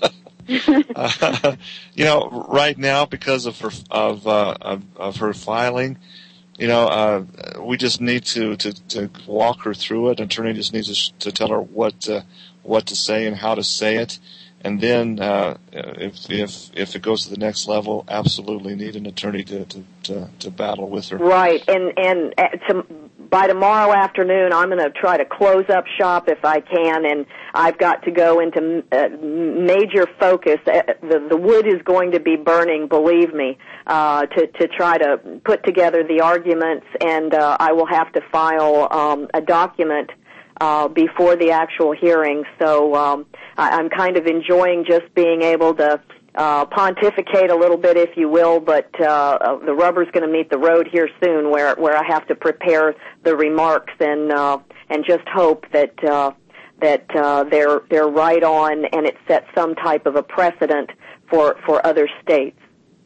uh, you know, right now, because of her of, uh, of of her filing, you know, uh, we just need to, to, to walk her through it. An attorney just needs to, to tell her what uh, what to say and how to say it, and then uh, if if if it goes to the next level, absolutely need an attorney to to, to, to battle with her. Right, and and uh, to, by tomorrow afternoon, I'm going to try to close up shop if I can, and I've got to go into uh, major focus. Uh, the the wood is going to be burning, believe me, uh, to to try to put together the arguments, and uh, I will have to file um, a document uh, before the actual hearing. So um, I, I'm kind of enjoying just being able to Uh, pontificate a little bit, if you will, but uh, the rubber's going to meet the road here soon, where where I have to prepare the remarks and uh, and just hope that uh, that uh, they're they're right on, and it sets some type of a precedent for, for other states.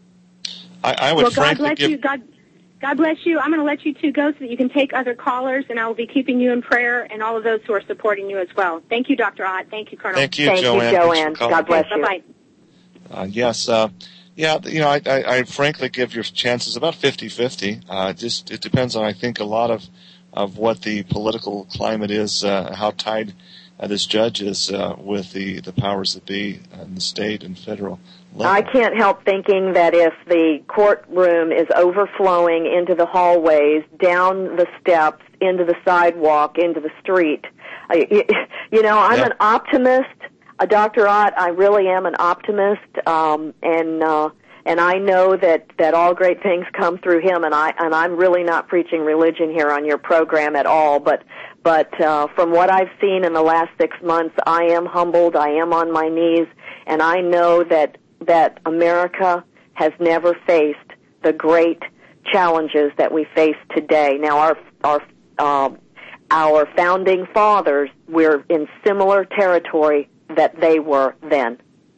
I, I would well, God frankly bless give. you. God, God bless you. I'm going to let you two go so that you can take other callers, and I will be keeping you in prayer and all of those who are supporting you as well. Thank you, Doctor Ott. Thank you, Colonel. Thank you, Thank Joanne. you, Joanne. God bless you. Bye-bye. Uh, yes, uh, yeah, you know, I, I, I frankly give your chances about fifty-fifty. Uh, just, it depends on, I think, a lot of, of what the political climate is, uh, how tied uh, this judge is, uh, with the, the powers that be in the state and federal level. I can't help thinking that if the courtroom is overflowing into the hallways, down the steps, into the sidewalk, into the street, I, you know, I'm yeah. an optimist. Uh, Doctor Ott, I really am an optimist, um, and uh, and I know that, that all great things come through him. And I and I'm really not preaching religion here on your program at all. But but uh, from what I've seen in the last six months, I am humbled. I am on my knees, and I know that that America has never faced the great challenges that we face today. Now, our our uh, our founding fathers, we're in similar territory that they were then.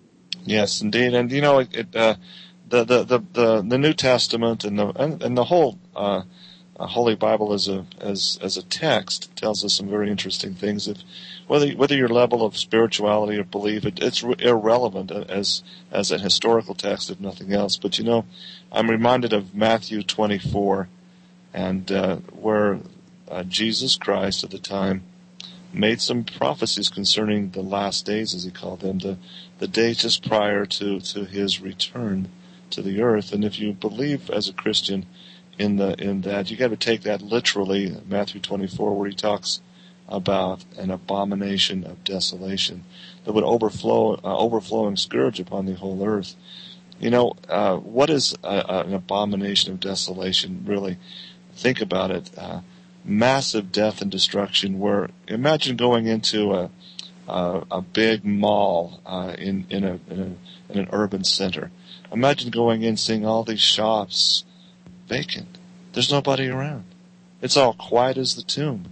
Yes, indeed, and you know, it, it, uh, the, the the the the New Testament and the and, and the whole uh, Holy Bible as a as as a text tells us some very interesting things. If whether whether your level of spirituality or belief, it, it's irrelevant as as a historical text, if nothing else. But you know, I'm reminded of Matthew twenty-four, and uh, where uh, Jesus Christ at the time made some prophecies concerning the last days, as he called them, the, the days just prior to, to his return to the earth. And if you believe as a Christian in the in that, you got to take that literally, Matthew twenty-four, where he talks about an abomination of desolation that would overflow, uh, overflowing scourge upon the whole earth. You know, uh, what is a, an abomination of desolation, really? Think about it. Uh, massive death and destruction, where imagine going into a a, a big mall uh, in in a, in a in an urban center. Imagine going in, seeing all these shops vacant. There's nobody around. It's all quiet as the tomb.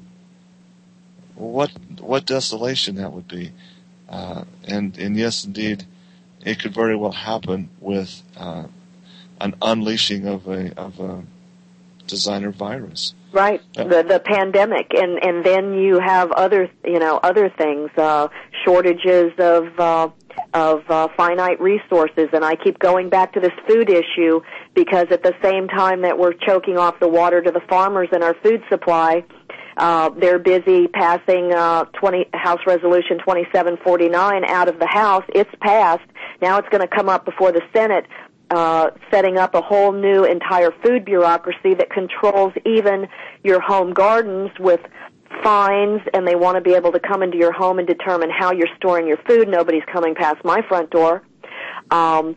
What what desolation that would be. Uh, and and yes, indeed, it could very well happen with uh, an unleashing of a of a designer virus. Right, Yeah. the the pandemic, and and then you have other you know other things, uh, shortages of uh, of uh, finite resources, and I keep going back to this food issue because at the same time that we're choking off the water to the farmers in our food supply, uh, they're busy passing uh, twenty House Resolution twenty-seven forty-nine out of the House. It's passed. Now it's going to come up before the Senate. Uh, setting up a whole new entire food bureaucracy that controls even your home gardens with fines, and they want to be able to come into your home and determine how you're storing your food. Nobody's coming past my front door. Um,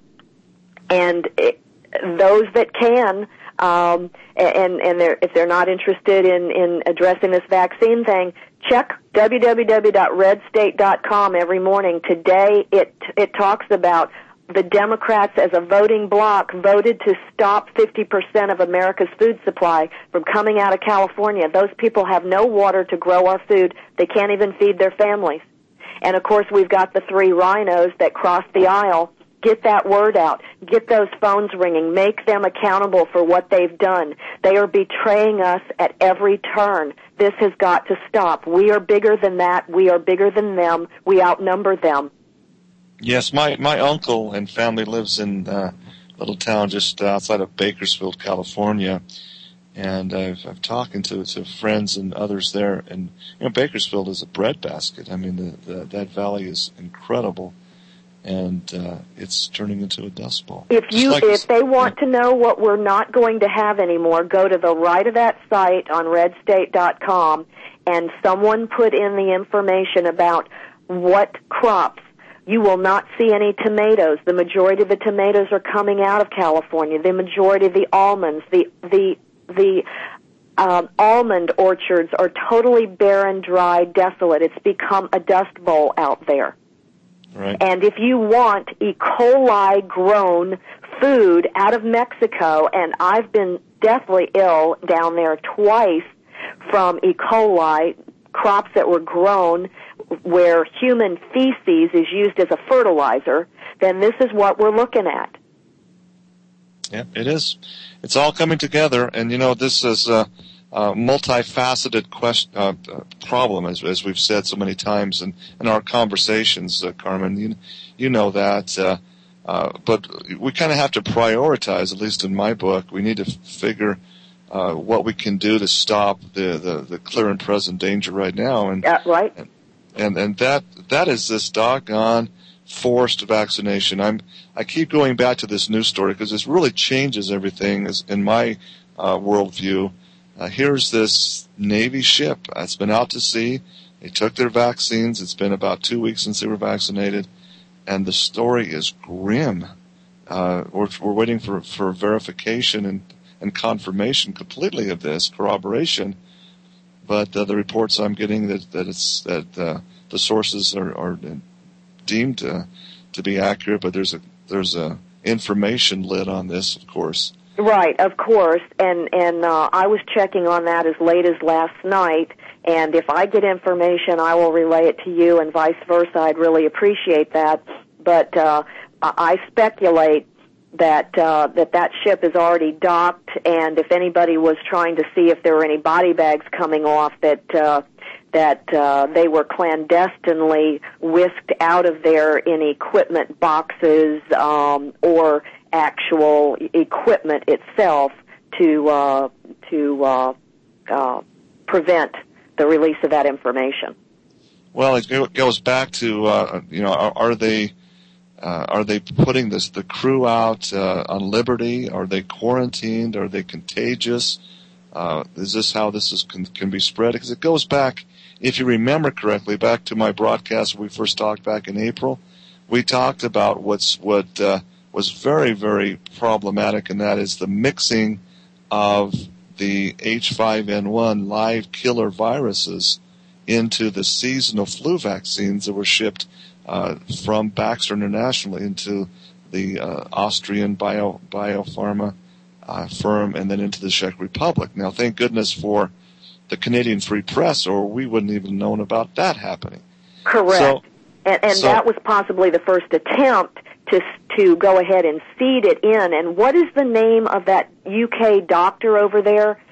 and it, those that can, um, and, and they're, if they're not interested in, in addressing this vaccine thing, check w w w dot red state dot com every morning. Today it, it talks about the Democrats as a voting bloc voted to stop fifty percent of America's food supply from coming out of California. Those people have no water to grow our food. They can't even feed their families. And, of course, we've got the three rhinos that crossed the aisle. Get that word out. Get those phones ringing. Make them accountable for what they've done. They are betraying us at every turn. This has got to stop. We are bigger than that. We are bigger than them. We outnumber them. Yes, my, my uncle and family lives in uh, a little town just outside of Bakersfield, California, and I've, I've talking to, to friends and others there, and you know Bakersfield is a breadbasket. I mean, the, the, that valley is incredible, and uh, it's turning into a dust bowl. If you, like if they want to know what we're not going to have anymore, go to the right of that site on red state dot com, and someone put in the information about what crops. You will not see any tomatoes. The majority of the tomatoes are coming out of California. The majority of the almonds, the the the um, almond orchards are totally barren, dry, desolate. It's become a dust bowl out there. Right. And if you want E. coli grown food out of Mexico, and I've been deathly ill down there twice from E. coli, crops that were grown where human feces is used as a fertilizer, then this is what we're looking at. Yeah, it is. It's all coming together, and you know this is a, a multifaceted question, uh, problem, as, as we've said so many times in, in our conversations, uh, Carmen. You, you know that, uh, uh, but we kind of have to prioritize. At least in my book, we need to figure uh, what we can do to stop the, the, the clear and present danger right now. And uh, right. And, And and that that is this doggone forced vaccination. I'm I keep going back to this news story because this really changes everything as, in my uh, worldview. Uh, here's this Navy ship that's been out to sea. They took their vaccines. It's been about two weeks since they were vaccinated, and the story is grim. Uh, we're we're waiting for for verification and and confirmation completely of this corroboration. But uh, the reports I'm getting that that it's that uh, the sources are, are deemed uh, to be accurate, but there's a there's a information lid on this, of course. Right, of course, and and uh, I was checking on that as late as last night. And if I get information, I will relay it to you, and vice versa. I'd really appreciate that. But uh, I speculate that uh, that that ship is already docked, and if anybody was trying to see if there were any body bags coming off, that uh, that uh, they were clandestinely whisked out of there in equipment boxes um, or actual equipment itself to uh, to uh, uh, prevent the release of that information. Well, it goes back to uh, you know, are, are they uh, are they putting this the crew out uh, on liberty? Are they quarantined? Are they contagious? Uh, is this how this is can, can be spread? Because it goes back, if you remember correctly, back to my broadcast when we first talked back in April. We talked about what's what uh, was very very problematic, and that is the mixing of the H five N one live killer viruses into the seasonal flu vaccines that were shipped uh, from Baxter International into the uh, Austrian bio biopharma uh, firm, and then into the Czech Republic. Now, thank goodness for the Canadian Free Press, or we wouldn't even known about that happening. Correct, so, and, and so, that was possibly the first attempt to to go ahead and seed it in. And what is the name of that U K doctor over there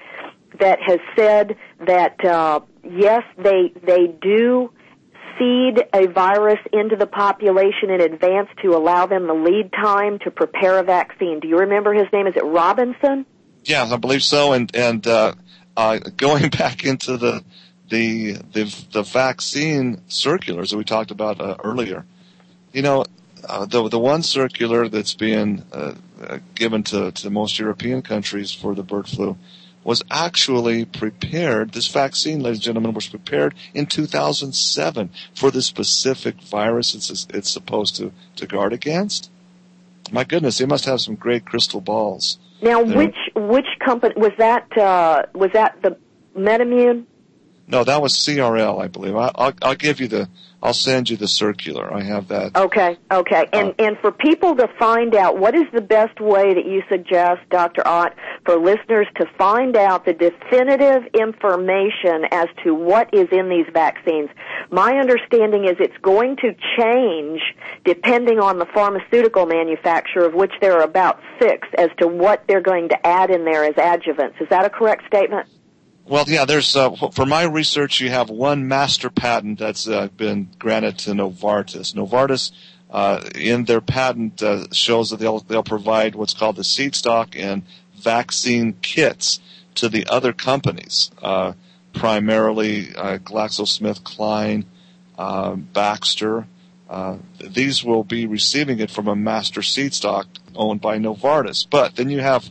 that has said that uh, yes, they they do seed a virus into the population in advance to allow them the lead time to prepare a vaccine. Do you remember his name? Is it Robinson? Yeah, I believe so. And and uh, uh, going back into the the the the vaccine circulars that we talked about uh, earlier, you know, uh, the the one circular that's being uh, uh, given to to most European countries for the bird flu was actually prepared, this vaccine, ladies and gentlemen, was prepared in two thousand seven for the specific virus it's, it's supposed to, to guard against. My goodness, they must have some great crystal balls. Now, which which company, was that, uh, was that the MedImmune? No, that was C R L, I believe. I, I'll, I'll give you the, I'll send you the circular. I have that. Okay, okay. And, uh, and for people to find out, what is the best way that you suggest, Doctor Ott, for listeners to find out the definitive information as to what is in these vaccines? My understanding is it's going to change depending on the pharmaceutical manufacturer, of which there are about six, as to what they're going to add in there as adjuvants. Is that a correct statement? Well, yeah, there's, uh, for my research, you have one master patent that's uh, been granted to Novartis. Novartis, uh, in their patent, uh, shows that they'll, they'll provide what's called the seed stock and vaccine kits to the other companies, uh, primarily uh, GlaxoSmithKline, uh, Baxter. Uh, these will be receiving it from a master seed stock owned by Novartis. But then you have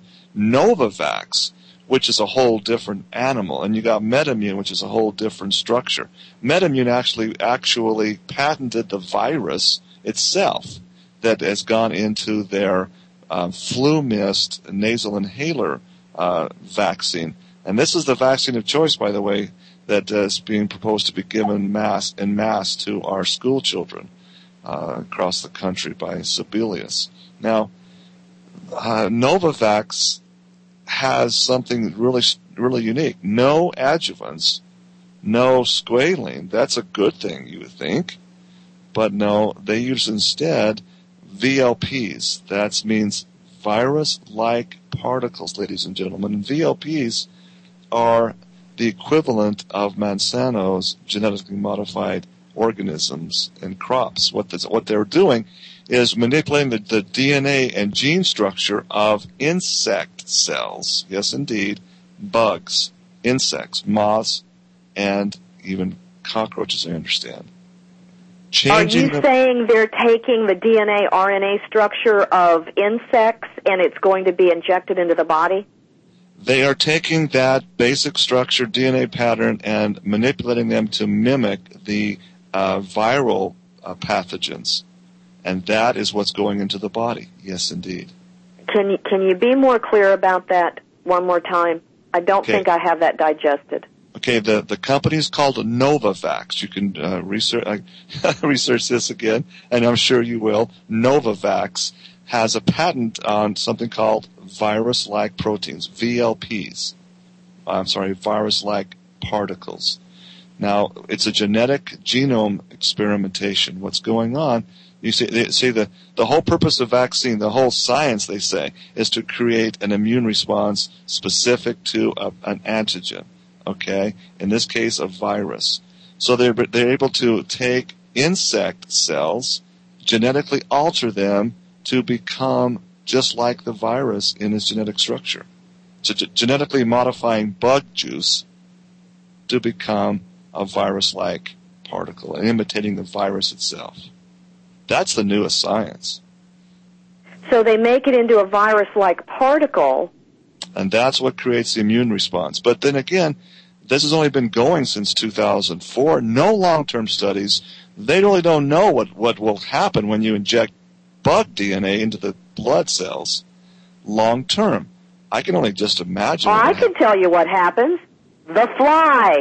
Novavax, which is a whole different animal, and you got MedImmune, which is a whole different structure. MedImmune actually actually patented the virus itself that has gone into their uh, flu mist nasal inhaler uh, vaccine, and this is the vaccine of choice, by the way, that is being proposed to be given mass in mass to our school children uh, across the country by Sibelius. Now, uh, Novavax has something really, really unique. No adjuvants, no squalene. That's a good thing, you would think. But no, they use instead V L Ps. That means virus-like particles, ladies and gentlemen. And V L Ps are the equivalent of Monsanto's genetically modified organisms and crops. What, this, what they're doing is manipulating the, the D N A and gene structure of insect cells. Yes, indeed, bugs, insects, moths, and even cockroaches, I understand. Changing Are you the, saying they're taking the D N A, R N A structure of insects and it's going to be injected into the body? They are taking that basic structure, D N A pattern, and manipulating them to mimic the uh, viral uh, pathogens. And that is what's going into the body. Yes, indeed. Can you, can you be more clear about that one more time? I don't Okay. think I have that digested. Okay, the, the company is called Novavax. You can uh, research uh, research this again, and I'm sure you will. Novavax has a patent on something called virus-like proteins, V L Ps. I'm sorry, virus-like particles. Now, it's a genetic genome experimentation. What's going on? You see, they, see the, the whole purpose of vaccine, the whole science, they say, is to create an immune response specific to a, an antigen. Okay, in this case, a virus. So they're they're able to take insect cells, genetically alter them to become just like the virus in its genetic structure. So g- genetically modifying bug juice to become a virus-like particle, and imitating the virus itself. That's the newest science. So they make it into a virus-like particle. And that's what creates the immune response. But then again, this has only been going since two thousand four. No long-term studies. They really don't know what, what will happen when you inject bug D N A into the blood cells long-term. I can only just imagine. Oh, what I will can tell you what happens. The fly.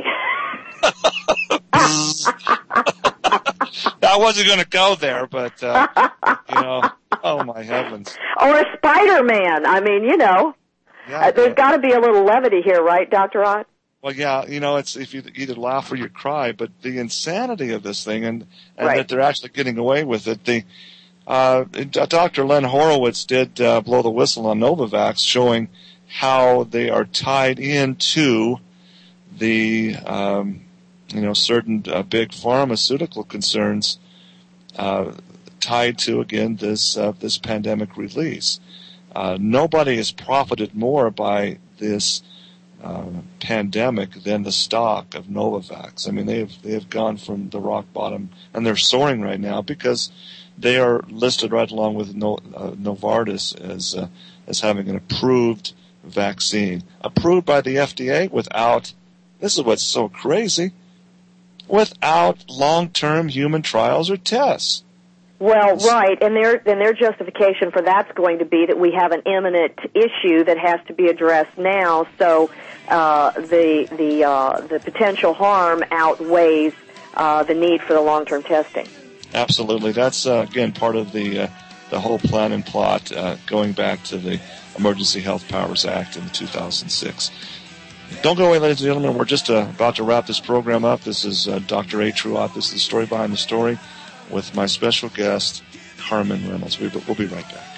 I wasn't going to go there, but, uh, you know, oh my heavens. Or a Spider-Man. I mean, you know. Yeah, uh, there's yeah. got to be a little levity here, right, Doctor Ott? Well, yeah, you know, it's if you either laugh or you cry, but the insanity of this thing, and, and Right. that they're actually getting away with it. The uh, Doctor Len Horowitz did uh, blow the whistle on Novavax, showing how they are tied into the, um, you know, certain uh, big pharmaceutical concerns uh, tied to, again, this uh, this pandemic release. Uh, nobody has profited more by this uh, pandemic than the stock of Novavax. I mean, they have they have gone from the rock bottom, and they're soaring right now because they are listed right along with no, uh, Novartis as uh, as having an approved vaccine, approved by the F D A without. This is what's so crazy. Without long-term human trials or tests. Well, right, and their and their justification for that's going to be that we have an imminent issue that has to be addressed now. So uh, the the uh, the potential harm outweighs uh, the need for the long-term testing. Absolutely, that's uh, again part of the uh, the whole plan and plot uh, going back to the Emergency Health Powers Act in two thousand six. Don't go away, ladies and gentlemen. We're just uh, about to wrap this program up. This is uh, Doctor A. Truott. This is the story behind the story with my special guest, Carmen Reynolds. We, we'll be right back.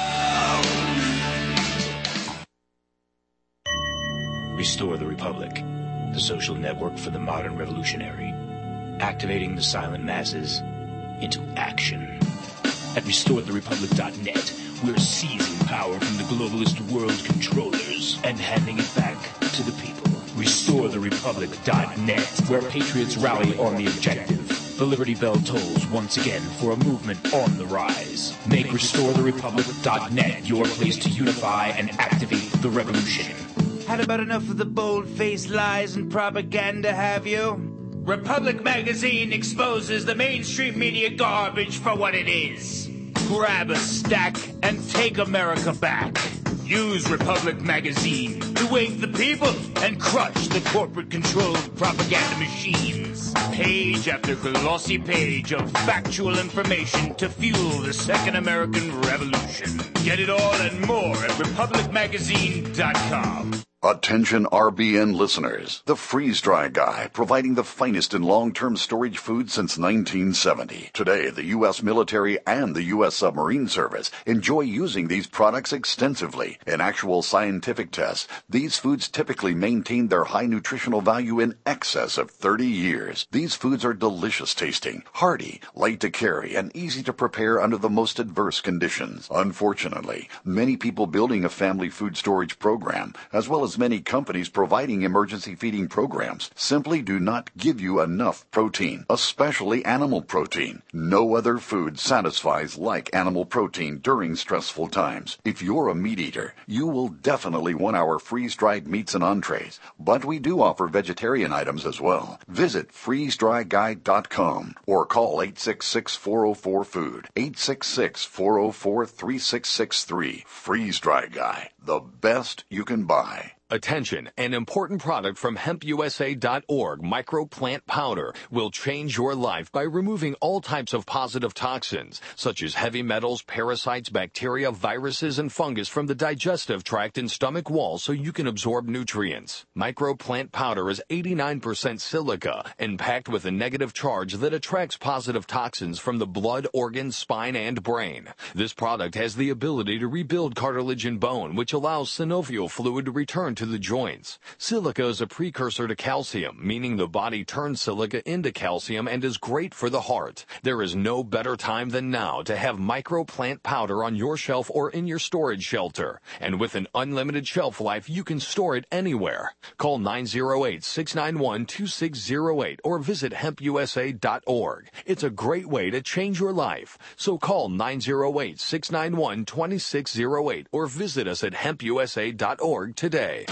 Restore the Republic, the social network for the modern revolutionary, activating the silent masses into action. At restore the republic dot net, we're seizing power from the globalist world controllers and handing it back to the people. restore the republic dot net, where patriots rally on the objective. The Liberty Bell tolls once again for a movement on the rise. Make restore the republic dot net your place to unify and activate the revolution. Had about enough of the bold-faced lies and propaganda, have you? Republic Magazine exposes the mainstream media garbage for what it is. Grab a stack and take America back. Use Republic Magazine to wake the people and crush the corporate-controlled propaganda machines. Page after glossy page of factual information to fuel the Second American Revolution. Get it all and more at republic magazine dot com. Attention R B N listeners. The Freeze Dry Guy, providing the finest in long-term storage food since nineteen seventy. Today, the U S military and the U S submarine service enjoy using these products extensively. In actual scientific tests, these foods typically maintain their high nutritional value in excess of thirty years. These foods are delicious tasting, hearty, light to carry, and easy to prepare under the most adverse conditions. Unfortunately, many people building a family food storage program, as well as many companies providing emergency feeding programs, simply do not give you enough protein, especially animal protein. No other food satisfies like animal protein during stressful times. If you're a meat eater, you will definitely want our freeze-dried meats and entrees, but we do offer vegetarian items as well. Visit freeze dry guy dot com or call eight six six, four oh four, food, eight six six, four oh four, three six six three. Freeze Dry Guy, the best you can buy. Attention, an important product from hemp U S A dot org, microplant powder, will change your life by removing all types of positive toxins, such as heavy metals, parasites, bacteria, viruses, and fungus from the digestive tract and stomach wall so you can absorb nutrients. Microplant powder is eighty-nine percent silica and packed with a negative charge that attracts positive toxins from the blood, organs, spine, and brain. This product has the ability to rebuild cartilage and bone, which allows synovial fluid to return to the joints. Silica is a precursor to calcium, meaning the body turns silica into calcium and is great for the heart. There is no better time than now to have microplant powder on your shelf or in your storage shelter. And with an unlimited shelf life, you can store it anywhere. Call nine oh eight, six nine one, two six oh eight or visit hemp U S A dot org. It's a great way to change your life. So call nine oh eight, six nine one, two six oh eight or visit us at hemp U S A dot org today.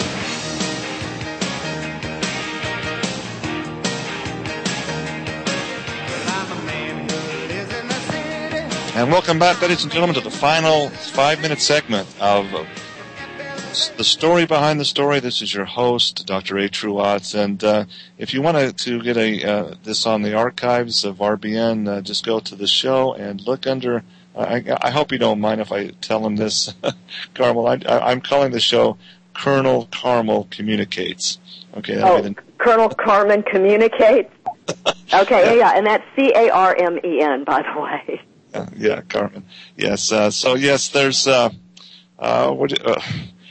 And welcome back, ladies and gentlemen, to the final five-minute segment of The Story Behind the Story. This is your host, Doctor A. Truott. And uh, if you want to get a uh, this on the archives of R B N, uh, just go to the show and look under. Uh, I, I hope you don't mind if I tell them this, Carmel. I, I, I'm calling the show Colonel Carmel Communicates. Okay. Oh, the... Colonel Carmen Communicates. Okay, yeah, yeah, and that's C A R M E N, by the way. Uh, yeah, Carmen. Yes. Uh, so yes, there's. Uh, uh, what, uh,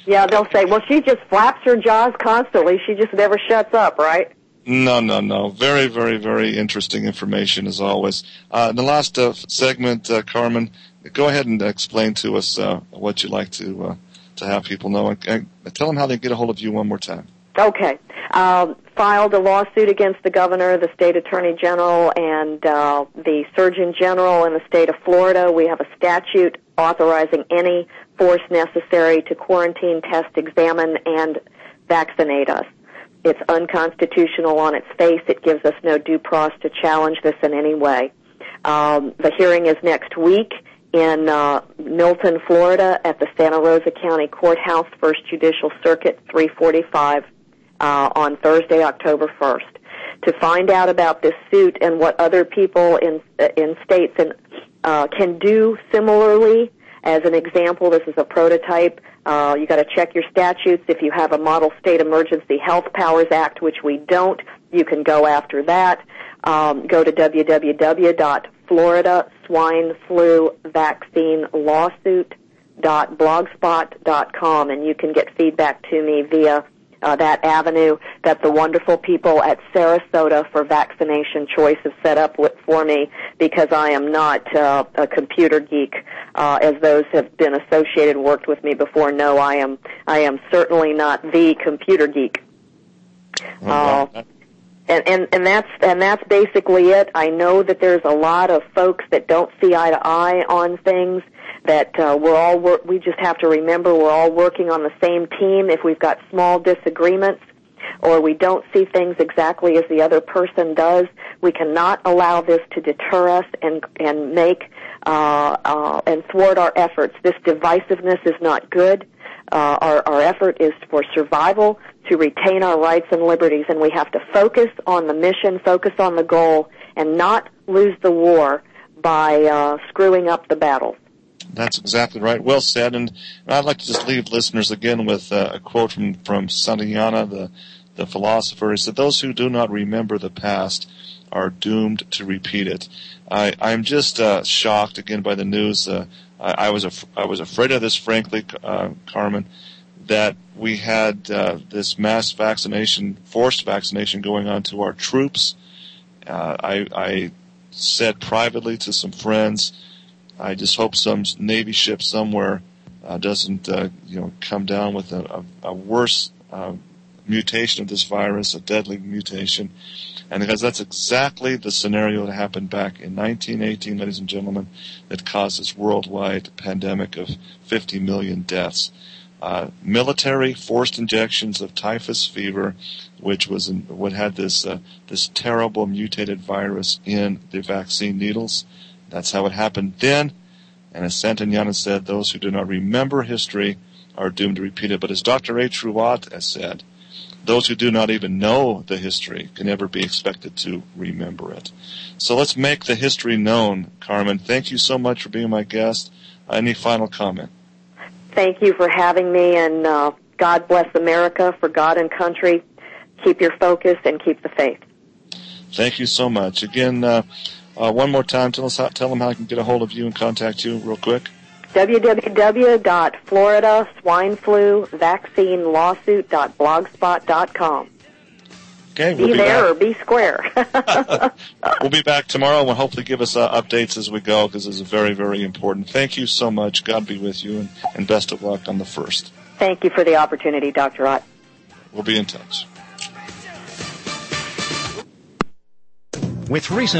Yeah, they'll say, well, she just flaps her jaws constantly. She just never shuts up, right? No, no, no. Very, very, very interesting information as always. Uh, in the last uh, segment, uh, Carmen, go ahead and explain to us uh, what you'd like to uh, to have people know. And, and tell them how they get a hold of you one more time. Okay. Um, filed a lawsuit against the governor, the state attorney general, and uh, the surgeon general in the state of Florida. We have a statute authorizing any force necessary to quarantine, test, examine, and vaccinate us. It's unconstitutional on its face. It gives us no due process to challenge this in any way. Um, the hearing is next week in uh, Milton, Florida, at the Santa Rosa County Courthouse, First Judicial Circuit, three forty-five, uh, on Thursday, October first. To find out about this suit and what other people in in states and, uh, can do similarly, as an example, this is a prototype. Uh, you got to check your statutes. If you have a Model State Emergency Health Powers Act, which we don't, you can go after that. Um, go to w w w dot florida swine flu vaccine lawsuit dot blogspot dot com, and you can get feedback to me via uh, that avenue that the wonderful people at Sarasota for Vaccination Choice have set up with, for me, because I am not uh, a computer geek, uh, as those have been associated and worked with me before. No, I am I am certainly not the computer geek. Uh, and, and, and that's and that's basically it. I know that there's a lot of folks that don't see eye to eye on things, that uh, we're all wor- we just have to remember we're all working on the same team. If we've got small disagreements or we don't see things exactly as the other person does, we cannot allow this to deter us and and make uh, uh, and thwart our efforts. This divisiveness is not good. Uh, our, our effort is for survival, to retain our rights and liberties, and we have to focus on the mission, focus on the goal, and not lose the war by uh, screwing up the battle. That's exactly right. Well said. And I'd like to just leave listeners again with uh, a quote from, from Santayana, the, the philosopher. He said, "Those who do not remember the past are doomed to repeat it." I, I'm just uh, shocked again by the news. Uh, I, I was af- I was afraid of this, frankly, uh, Carmen, that we had uh, this mass vaccination, forced vaccination going on to our troops. Uh, I, I said privately to some friends, I just hope some Navy ship somewhere uh, doesn't, uh, you know, come down with a, a, a worse uh, mutation of this virus, a deadly mutation. And because that's exactly the scenario that happened back in nineteen eighteen, ladies and gentlemen, that caused this worldwide pandemic of fifty million deaths. Uh, military forced injections of typhus fever, which was in, what had this uh, this terrible mutated virus in the vaccine needles. That's how it happened then. And as Santayana said, those who do not remember history are doomed to repeat it. But as Doctor A. Truatt has said, those who do not even know the history can never be expected to remember it. So let's make the history known. Carmen, thank you so much for being my guest. Uh, any final comment? Thank you for having me, and uh, God bless America, for God and country. Keep your focus and keep the faith. Thank you so much. Again, uh, uh, one more time, tell us how, tell them how I can get a hold of you and contact you real quick. w w w dot florida swine flu vaccine lawsuit dot blogspot dot com. Okay, we'll be, be there back. or be square. We'll be back tomorrow and hopefully give us uh, updates as we go, because this is very, very important. Thank you so much. God be with you, and, and best of luck on the first. Thank you for the opportunity, Doctor Ott. We'll be in touch. With recent